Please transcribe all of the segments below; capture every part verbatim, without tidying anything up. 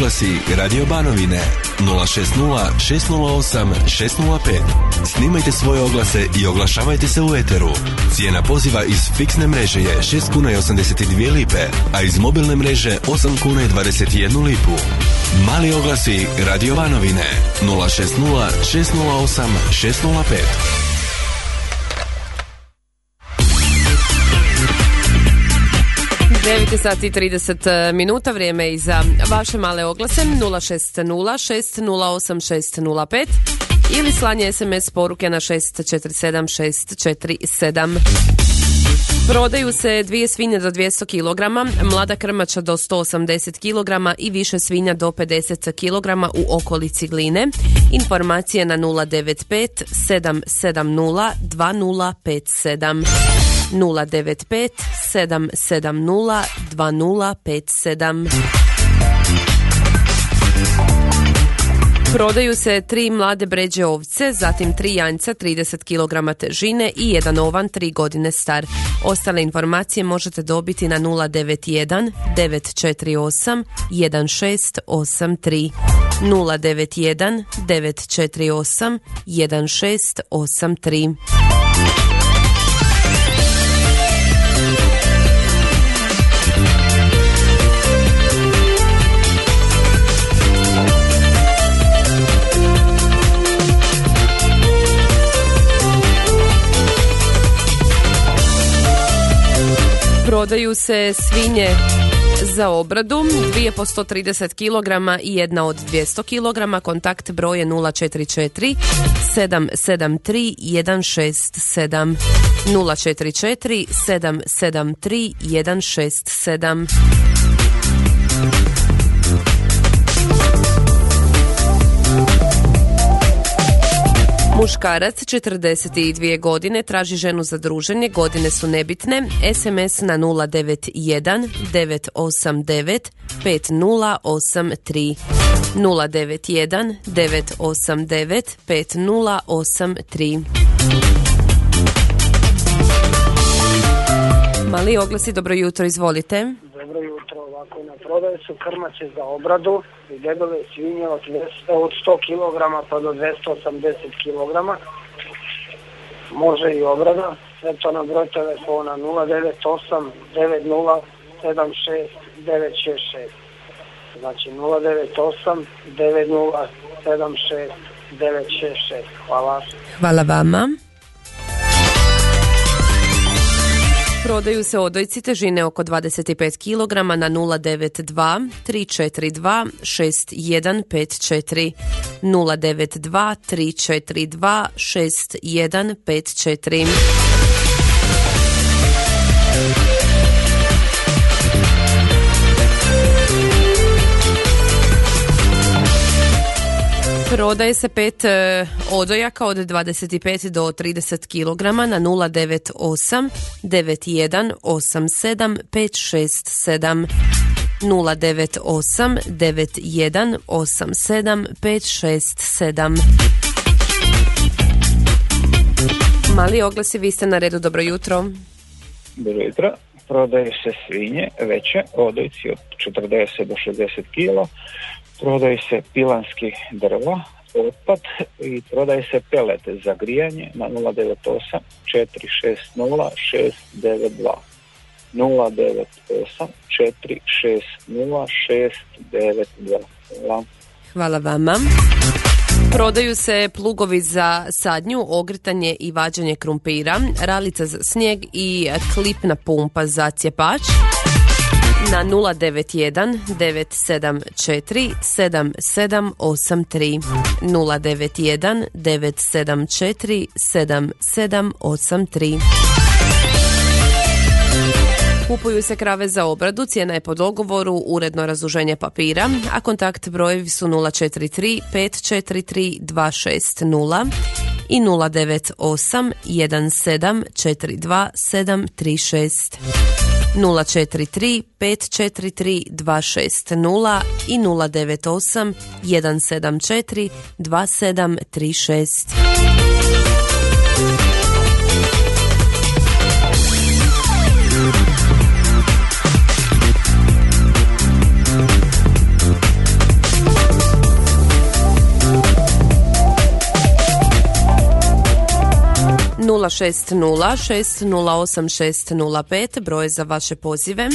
oglasi Radio Banovine nula šest nula šest nula osam šest nula pet. Snimajte svoje oglase i oglašavajte se u eteru. Cijena poziva iz fiksne mreže je šest kuna i osamdeset dvije lipe, a iz mobilne mreže osam kuna i dvadeset jednu lipu. Mali oglasi Radio Banovine nula šest nula šest nula osam šest nula pet. devet sati i trideset minuta, vrijeme i za vaše male oglase nula šest nula šest nula osam šest nula pet ili slanje es em es poruke na šest četiri sedam šest četiri sedam. Prodaju se dvije svinje do dvjesto kilograma, mlada krmača do sto osamdeset kilograma i više svinja do pedeset kilograma u okolici Gline. Informacije na nula devet pet sedam sedam nula dva nula pet sedam. nula devet pet sedam sedam nula dva nula pet sedam. Prodaju se tri mlade bređe ovce, zatim tri janjca trideset kilograma težine i jedan ovan tri godine star. Ostale informacije možete dobiti na nula devet jedan devet četiri osam jedan šest osam tri. nula devet jedan devet četiri osam jedan šest osam tri. Prodaju se svinje za obradu, dvije po sto trideset kilograma i jedna od dvjesto kilograma. Kontakt broj je nula četiri četiri sedam sedam tri jedan šest sedam. nula četiri četiri sedam sedam tri jedan šest sedam. Muškarac, četrdeset dvije godine, traži ženu za druženje, godine su nebitne. es em es na nula devet jedan devet osam devet pet nula osam tri. nula devet jedan devet osam devet pet nula osam tri. Mali oglasi, dobro jutro, izvolite. Dobro jutro, ovako na prodaju su krmače za obradu i debele svinje od, od sto kilograma pa do dvjesto osamdeset kilograma. Može i obrada, sve to na broj telefona nula devet osam devet nula sedam šest devet šest šest. Znači nula devet osam devet nula sedam šest devet šest šest. Hvala. Hvala vama. Prodaju se odojci težine oko dvadeset pet kilograma na nula devet dva tri četiri dva šest jedan pet četiri. nula devet dva tri četiri dva šest jedan pet četiri. Prodaje se pet e, odojaka od dvadeset pet do trideset kilograma na nula devet osam devet jedan osam sedam pet šest sedam. nula devet osam devet jedan osam sedam pet šest sedam. Mali oglasi, vi ste na redu, dobro jutro. Dobro jutro. Prodaju se svinje veće, odojci od četrdeset do šezdeset kila. Prodaju se pilanski drva, otpad i prodaje se pelete za grijanje na nula devet osam četiri šest nula šest devet dva. nula devet osam četiri šest nula šest devet dva. Hvala. Hvala vama. Prodaju se plugovi za sadnju, ogrtanje i vađanje krumpira, ralica za snijeg i klipna pumpa za cjepač na nula devet jedan devet sedam četiri sedam sedam osam tri. nula devet jedan devet sedam četiri sedam sedam osam tri. Kupuju se krave za obradu, cijena je po dogovoru, uredno razduženje papira, a kontakt brojevi su nula četiri tri pet četiri tri dva šest nula i nula devet osam jedan sedam četiri dva sedam tri šest. nula četiri tri pet četiri tri dva šest nula i nula devet osam jedan sedam četiri dva sedam tri šest. šest nula šest nula osam šest nula pet, broj za vaše pozive.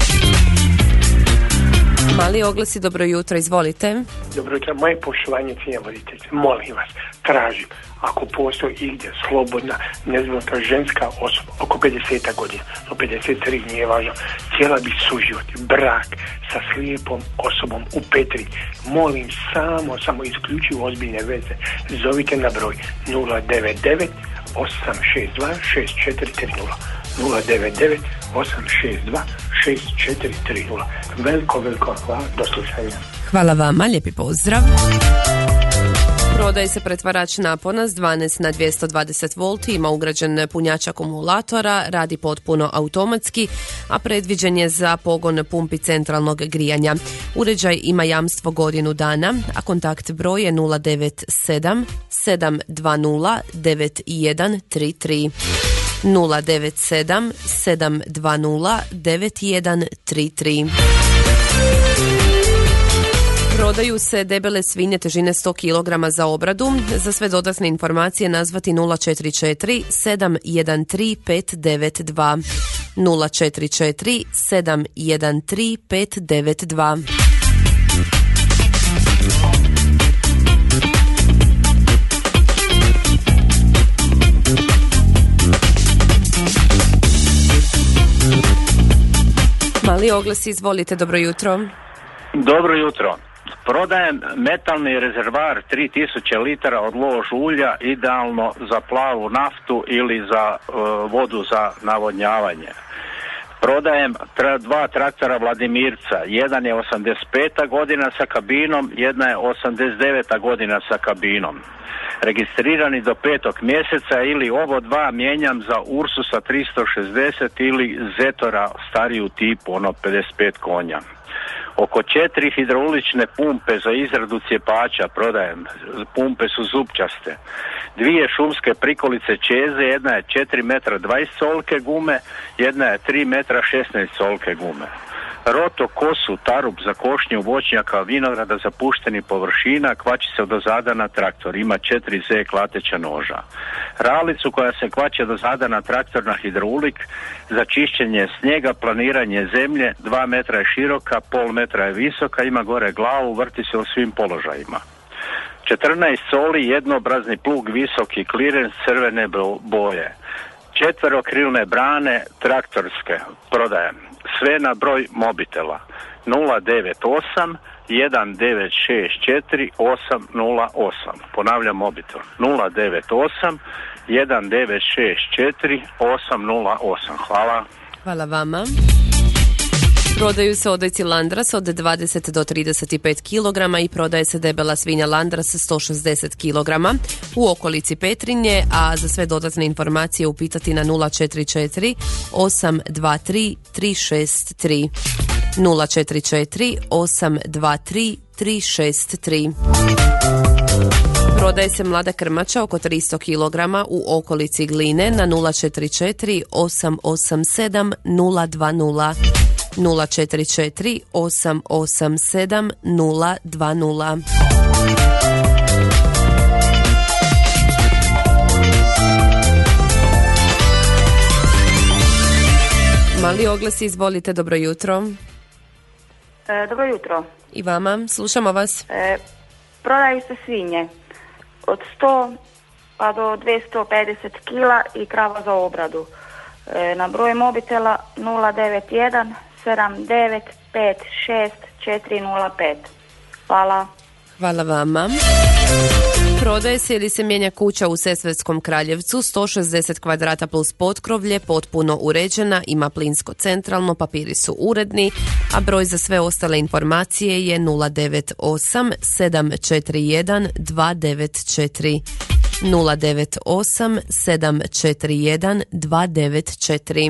Mali oglasi, dobro jutro, izvolite. Dobro jutro, moje poštovanje, cijenjena voditeljice, molim vas, tražim, ako postoji igdje slobodna, nezvolita ženska osoba, oko pedeset godina, do pedeset tri nije važno, cijela bi suživot, brak sa slijepom osobom u Petri, molim samo, samo isključivo ozbiljne veze, zovite na broj nula devet devet osam šest dva šest četiri tri nula. nula devet devet osam šest dva šest četiri tri nula. Veliko, veliko hvala, do slušanja. Hvala vama, lijepi pozdrav. Prodaje se pretvarač napona s dvanaest na dvjesto dvadeset volti, ima ugrađen punjač akumulatora, radi potpuno automatski, a predviđen je za pogon pumpi centralnog grijanja. Uređaj ima jamstvo godinu dana, a kontakt broj je nula devet sedam sedam dva nula devet jedan tri tri. nula devet sedam sedam dva nula devet jedan tri tri. Prodaju se debele svinje težine sto kilograma za obradu. Za sve dodatne informacije nazvati nula četiri četiri sedam jedan tri pet devet dva. nula četiri četiri sedam jedan tri pet devet dva. Mali oglas, izvolite, dobro jutro. Dobro jutro. Prodajem metalni rezervar tri tisuće litara od lož ulja, idealno za plavu naftu ili za uh, vodu za navodnjavanje. Prodajem tra, dva traktora Vladimirca, jedan je osamdeset peta godina sa kabinom, jedna je osamdeset deveta godina sa kabinom. Registrirani do petog mjeseca ili ovo dva mijenjam za Ursusa tristo šezdeset ili Zetora stariju tipu, ono pedeset pet konja. Oko četiri hidraulične pumpe za izradu cjepača prodajem, pumpe su zupčaste. Dvije šumske prikolice čeze, jedna je četiri metra dvadeset solke gume, jedna je tri metra šesnaest solke gume. Roto kosu, tarub za košnju voćnjaka, vinograda zapuštenih površina, kvači se do zada na traktor, ima četiri Z klateća noža. Ralicu koja se kvače do zada na traktor na hidraulik, za čišćenje snijega, planiranje zemlje, dva metra je široka, pol metra je visoka, ima gore glavu, vrti se u svim položajima. četrnaest soli, jednoobrazni plug, visoki kliren, crvene boje. Četverokrilne brane traktorske prodajem. Sve na broj mobitela nula devet osam jedan devet šest četiri osam nula osam. Ponavljam mobitel nula devet osam jedan devet šest četiri osam nula osam. Hvala. Hvala vama. Prodaju se odojci Landras od dvadeset do trideset pet kilograma i prodaje se debela svinja Landras sto šezdeset kilograma u okolici Petrinje, a za sve dodatne informacije upitati na nula četiri četiri osam dva tri tri šest tri. nula četiri četiri osam dva tri tri šest tri. Prodaje se mlada krmača oko tristo kilograma u okolici Gline na nula četiri četiri osam osam sedam nula dva nula. nula četiri četiri osam osam sedam nula dva nula. Mali oglasi, izvolite, dobro jutro. E, dobro jutro. I vama, slušamo vas. E, prodaju se svinje od sto pa do dvjesto pedeset kila i krava za obradu. E, na broj mobitela nula devet jedan sedam devet pet šest četiri nula pet. Hvala. Hvala vama. Prodaje se ili se mijenja kuća u Sesvetskom Kraljevcu, sto šezdeset kvadrata plus potkrovlje, potpuno uređena, ima plinsko centralno, papiri su uredni, a broj za sve ostale informacije je nula devet osam sedam četiri jedan dva devet četiri. nula devet osam sedam četiri jedan dva devet četiri.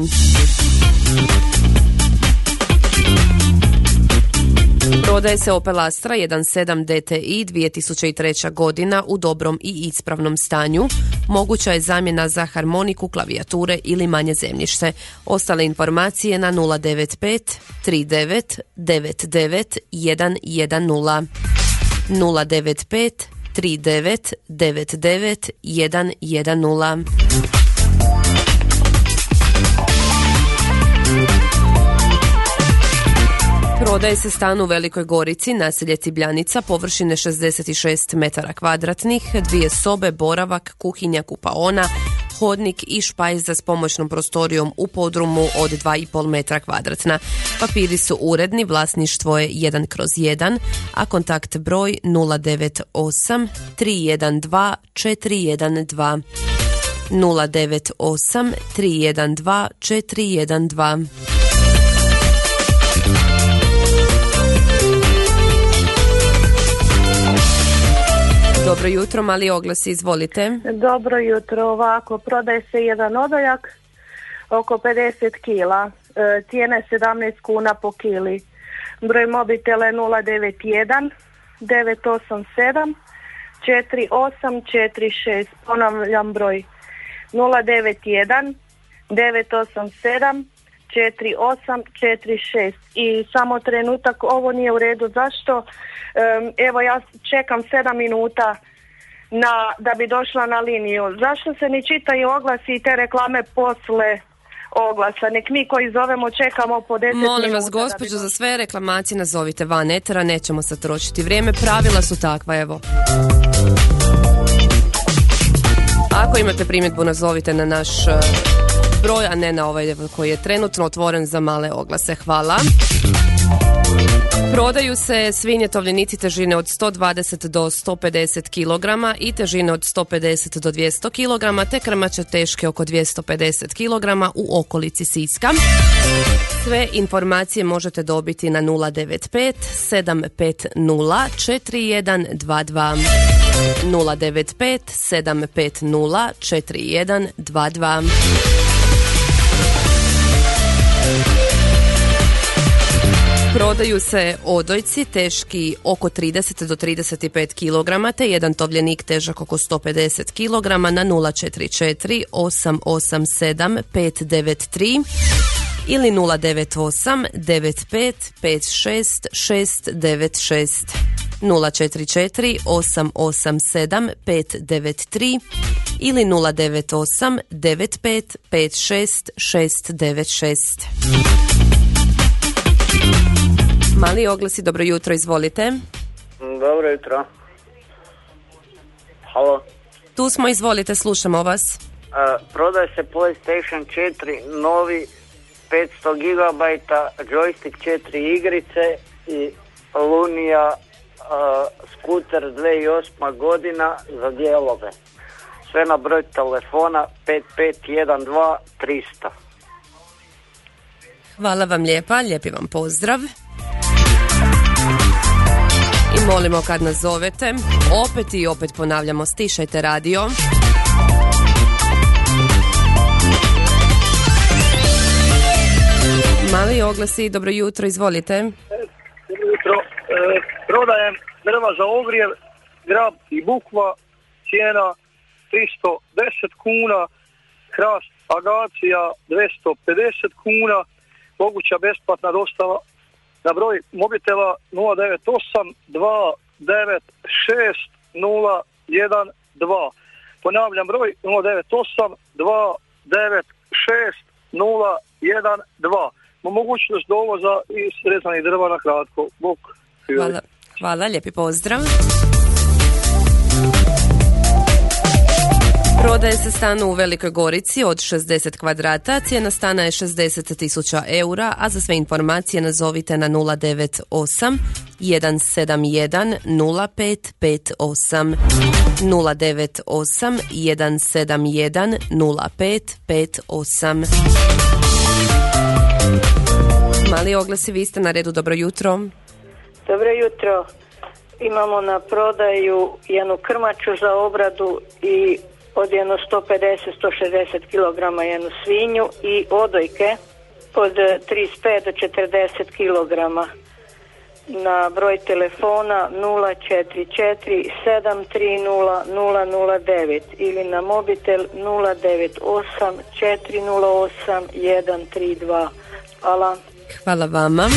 Prodaje se Opel Astra jedan sedam D T I dvije tisuće treća godina u dobrom i ispravnom stanju. Moguća je zamjena za harmoniku, klavijature ili manje zemljište. Ostale informacije na nula devet pet tri devet devet devet jedan jedan nula. nula devet pet tri devet devet devet jedan jedan nula. Prodaje se stan u Velikoj Gorici, naselje Cibljanica, površine šezdeset šest metara kvadratnih, dvije sobe, boravak, kuhinja, kupaona, hodnik i špajza s pomoćnom prostorijom u podrumu od dva i pol metra kvadratna. Papiri su uredni, vlasništvo je jedan kroz jedan, a kontakt broj nula devet osam tri jedan dva četiri jedan dva. nula devet osam tri jedan dva četiri jedan dva. Dobro jutro, mali oglas, izvolite. Dobro jutro, ovako, prodaje se jedan odojak, oko pedeset kila, e, cijena je sedamnaest kuna po kili. Broj mobitela je nula devet jedan devet osam sedam četiri osam četiri šest, ponavljam broj nula devet jedan devet osam sedam četiri osam četiri šest. I samo trenutak, ovo nije u redu, zašto? Um, evo ja čekam sedam minuta na, da bi došla na liniju. Zašto se ne čitaju oglasi i te reklame posle oglasa? Nek mi koji zovemo čekamo po deset minuta. Molim vas, gospođo, za sve reklamacije nazovite van etera, nećemo sad trošiti vrijeme, pravila su takva, evo. Ako imate primjedbu, nazovite na naš broj, a ne na ovaj koji je trenutno otvoren za male oglase. Hvala. Prodaju se svinje tovljenici težine od sto dvadeset do sto pedeset kilograma i težine od sto pedeset do dvjesto kilograma, te krmače teške oko dvjesto pedeset kilograma u okolici Siska. Sve informacije možete dobiti na nula devet pet sedam pet nula četiri jedan dva dva. nula devet pet sedam pet nula četiri jedan dva dva. Prodaju se odojci teški oko trideset do trideset pet kilograma, te jedan tovljenik težak oko sto pedeset kilograma na nula četiri četiri osam osam sedam pet devet tri ili nula devet osam devet pet pet šest šest devet šest. nula četiri četiri osam osam sedam pet devet tri ili nula devet osam devet pet pet šest šest devet šest. Mali oglasi, dobro jutro, izvolite. Dobro jutro. Halo. Tu smo, izvolite, slušamo vas. Uh, prodaje se PlayStation četiri, novi petsto gigabajta, joystick četiri igrice i Lunia uh, skuter dvije tisuće osma godina za dijelove. Sve na broj telefona pet pet jedan dva tristo. Hvala vam lijepa, lijepi vam pozdrav. I molimo kad nas zovete, opet i opet ponavljamo, stišajte radio. Mali oglasi, dobro jutro, izvolite. Dobro jutro, e, prodajem drva za ogrjev, grab i bukva, cijena tristo deset kuna, hrast agacija dvjesto pedeset kuna, moguća besplatna dostava na broj mobitela nula devet osam dva devet šest nula jedan dva. Ponavljam broj nula devet osam dva devet šest nula jedan dva. Mogućnost dovoza i srezanih drva na kratko. Bok. Hvala, hvala, lijepi pozdrav. Prodaje se stan u Velikoj Gorici od šezdeset kvadrata, cijena stana je šezdeset tisuća eura, a za sve informacije nazovite na nula devet osam jedan sedam jedan nula pet pet osam. nula devet osam jedan sedam jedan nula pet pet osam. Mali oglasi, vi ste na redu, dobro jutro. Dobro jutro. Imamo na prodaju jednu krmaču za obradu i od jedno sto pedeset do sto šezdeset kilograma jednu svinju i odojke od trideset pet do četrdeset kilograma. Na broj telefona nula četiri četiri sedam tri nula nula nula devet ili na mobitel nula devet osam četiri nula osam jedan tri dva. Hvala. Hvala vama.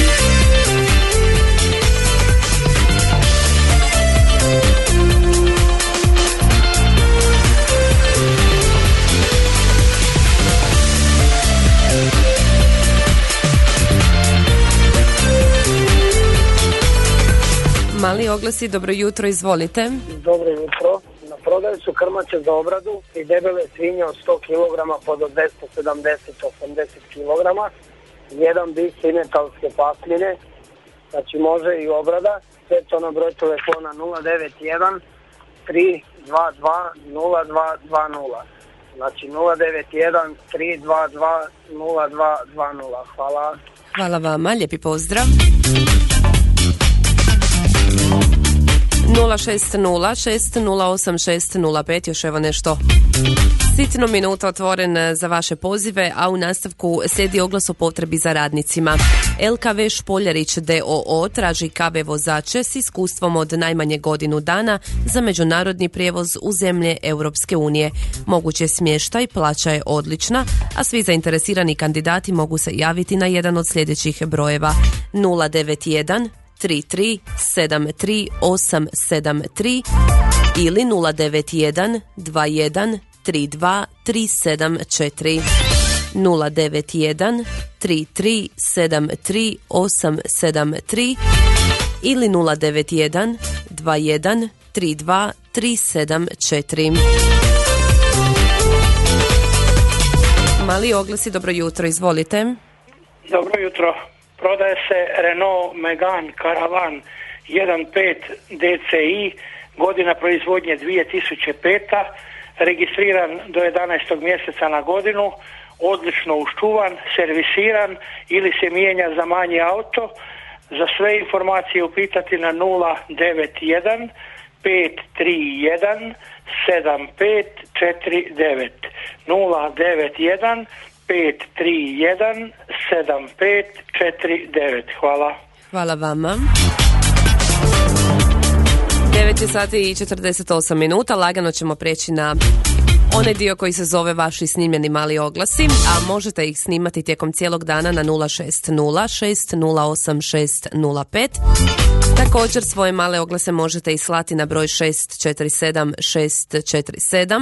Mali oglasi, dobro jutro, izvolite. Dobro jutro. Na prodaju su krmače za obradu i debele svinje od sto kilograma po do dvjesto sedamdeset do osamdeset kilograma. Jedan bis simentalske pasmine, znači može i obrada. Sve to na broj telefona nula devet jedan tri dva dva nula dva dva nula. Znači nula devet jedan tri dva dva nula dva dva nula. Hvala. Hvala vama, lijepi pozdrav. nula šest nula šest nula osam šest nula pet, još evo nešto sitno minuta otvoren za vaše pozive, a u nastavku slijedi oglas o potrebi za radnicima. L K V Špoljarić d o o traži K V vozače s iskustvom od najmanje godinu dana za međunarodni prijevoz u zemlje Europske unije. Moguće smještaj, plaća je odlična, a svi zainteresirani kandidati mogu se javiti na jedan od sljedećih brojeva nula devet jedan tri tri sedam tri osam sedam tri ili nula devet jedan dva jedan tri dva tri sedam četiri. nula devet jedan tri tri sedam tri osam sedam tri ili nula devet jedan dva jedan tri dva tri sedam četiri. Mali oglasi, dobro jutro, izvolite. Dobro jutro. Prodaje se Renault Megane Caravan jedan pet D C I, godina proizvodnje dvije tisuće peta, registriran do jedanaestog mjeseca na godinu, odlično uščuvan, servisiran ili se mijenja za manji auto. Za sve informacije upitati na nula devet jedan pet tri jedan sedam pet četiri devet. nula devet jedan pet tri jedan sedam pet četiri devet. Hvala. Hvala vama. devet je sati i četrdeset osam minuta, lagano ćemo preći na onaj dio koji se zove vaši snimljeni mali oglasi, a možete ih snimati tijekom cijelog dana na nula šest nula šest nula osam šest nula pet. Također svoje male oglase možete i slati na broj šest četiri sedam šest četiri sedam.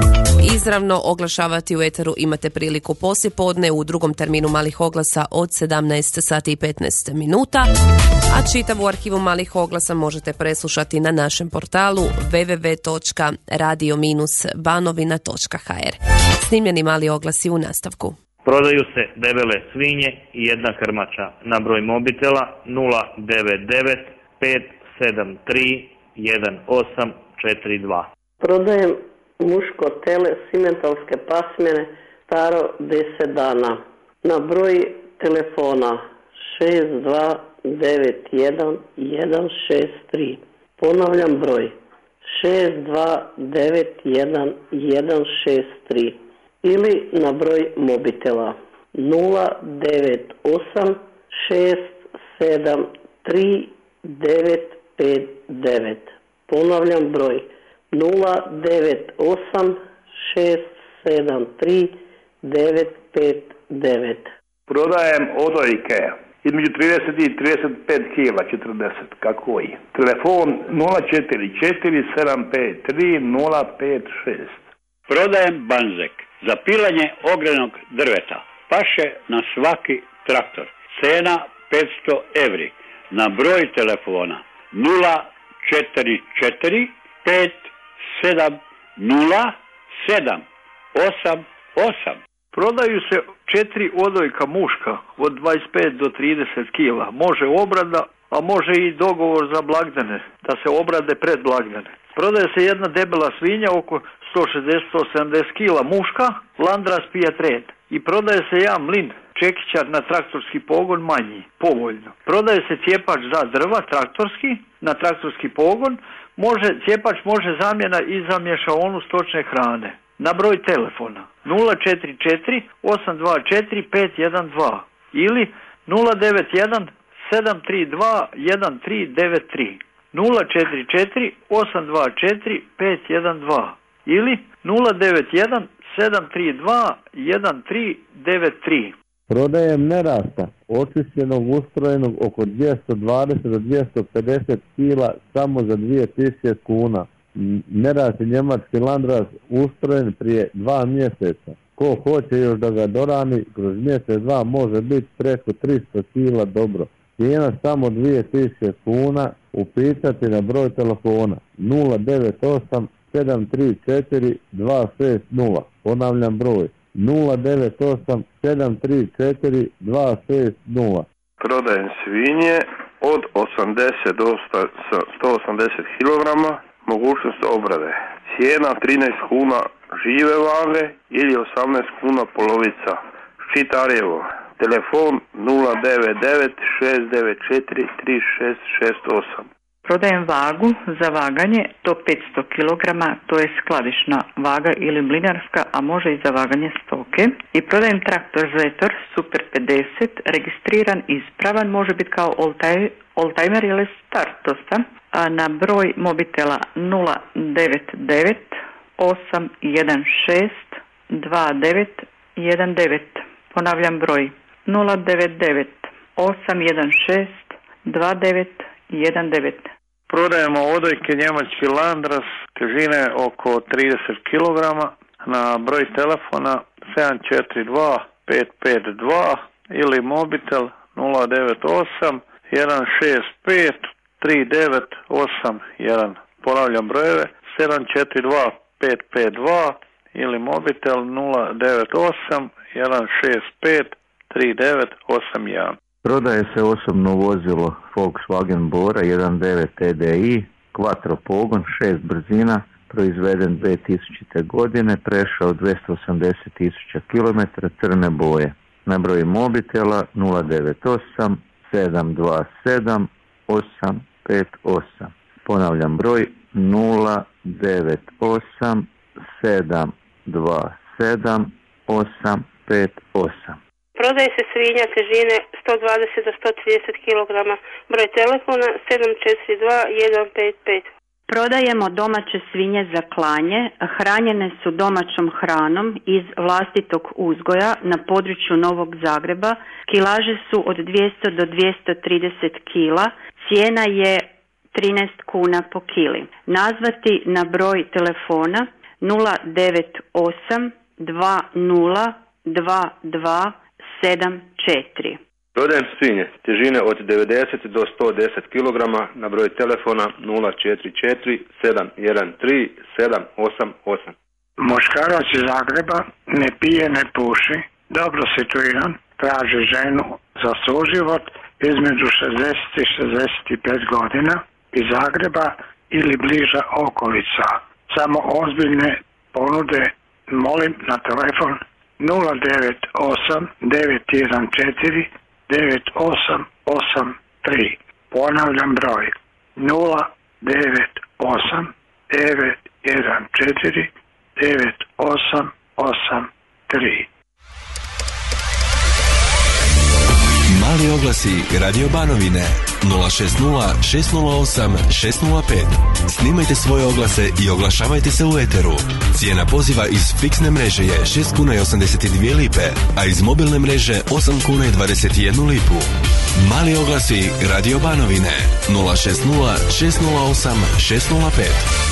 Izravno oglašavati u eteru imate priliku poslijepodne u drugom terminu malih oglasa od sedamnaest sati i petnaest minuta, a čitavu arhivu malih oglasa možete preslušati na našem portalu w w w točka radio banovina točka h r. Snimljeni mali oglasi u nastavku. Prodaju se debele svinje i jedna krmača na broj mobitela nula devet devet pet sedam tri jedan osam četiri dva. Prodajem muško tele simentalske pasmine staro deset dana na broj telefona šest dva devet jedan jedan šest tri. Ponavljam broj šest dva devet jedan jedan šest tri ili na broj mobitela nula devet osam šest sedam tri devet pet devet. Ponavljam broj nula devet osam šest sedam tri devet pet devet. Prodajem odojke između trideset i trideset pet kila, četrdeset, kako je. Telefon nula četiri četiri sedam pet tri nula pet šest. Prodajem banzek za pilanje ogrenog drveta. Paše na svaki traktor. Cena petsto evri. Na broj telefona nula četiri četiri pet sedam nula sedam osam osam. Prodaju se četiri odojka muška od dvadeset pet do trideset kila. Može obrada, a može i dogovor za blagdane, da se obrade pred blagdane. Prodaje se jedna debela svinja oko sto šezdeset do sto sedamdeset kila muška, Landras Piatred. I prodaje se jedan mlin čekićar na traktorski pogon manji, povoljno. Prodaje se cijepač za drva traktorski, na traktorski pogon. Može, cijepač može zamjena i za mješaonu stočne hrane. Na broj telefona nula četiri četiri osam dva četiri pet jedan dva ili nula devet jedan sedam tri dva jedan tri devet tri. nula četiri četiri osam dva četiri pet jedan dva ili nula devet jedan sedam tri dva jedan tri devet tri. Prodajem nerasta, očišćenog, ustrojenog oko dvjesto dvadeset do dvjesto pedeset kila samo za dvije tisuće kuna. Nerast je njemački Landras ustrojen prije dva mjeseca. Ko hoće još da ga dorani, kroz mjesec dva može biti preko tristo kila dobro. Cijena samo dvije tisuće kuna, upitati na broj telefona nula devet osam sedam tri četiri dva šest nula. Ponavljam broj nula devet osam sedam tri četiri dva šest nula. Prodajem svinje od osamdeset do sto osamdeset kilograma, mogućnost obrade. Cijena trinaest kuna žive vage ili osamnaest kuna polovica. Ščitarjevo. Telefon nula devet devet šest devet četiri tri šest šest osam. Prodajem vagu za vaganje do petsto kilograma, to je skladišna vaga ili mlinarska, a može i za vaganje stoke. I prodajem traktor Zetor Super pedeset, registriran, ispravan, može biti kao oldtimer ili start dosta, a na broj mobitela nula devet devet osam jedan šest dva devet jedan devet. Ponavljam broj nula devet devet osam jedan šest dva devet jedan devet. Prodajemo odojke njemački Landras težine oko trideset kilograma na broj telefona sedam četiri dva pet pet dva ili mobitel nula devet osam jedan šest pet tri devet osam jedan. Ponavljam brojeve sedam četiri dva pet pet dva ili mobitel nula devet osam jedan šest pet tri devet osam jedan. Prodaje se osobno vozilo Volkswagen Bora jedan devet T D I, quattro pogon, šest brzina, proizveden dvije tisućite. godine, prešao dvjesto osamdeset tisuća kilometara, crne boje. Na broj mobitela nula devet osam sedam dva sedam osam pet osam. Ponavljam broj nula devet osam sedam dva sedam osam pet osam. Prodaje se svinja težine sto dvadeset do sto trideset kilograma. Broj telefona sedam četiri dva jedan pet pet. Prodajemo domaće svinje za klanje, hranjene su domaćom hranom iz vlastitog uzgoja na području Novog Zagreba. Kilaže su od dvjesto do dvjesto trideset kila, cijena je trinaest kuna po kili. Nazvati na broj telefona nula devet osam dva nula dva dva sedam četiri. Prodajem svinje težine od devedeset do sto deset kilograma na broj telefona nula četiri četiri sedam jedan tri sedam osam osam. Muškarac iz Zagreba, ne pije, ne puši, dobro situiran, traži ženu za suživot između šezdeset i šezdeset pet godina iz Zagreba ili bliža okolica. Samo ozbiljne ponude molim na telefon nula devet osam devet jedan četiri devet osam osam tri. Ponavljam broj nula devet osam devet jedan četiri devet osam osam tri. Mali oglasi Radio Banovine nula šest nula šest nula osam šest nula pet. Snimajte svoje oglase i oglašavajte se u eteru. Cijena poziva iz fiksne mreže je šest kuna i osamdeset dvije lipe, a iz mobilne mreže osam kuna i dvadeset jednu lipu. Mali oglasi Radio Banovine nula šest nula šest nula osam šest nula pet.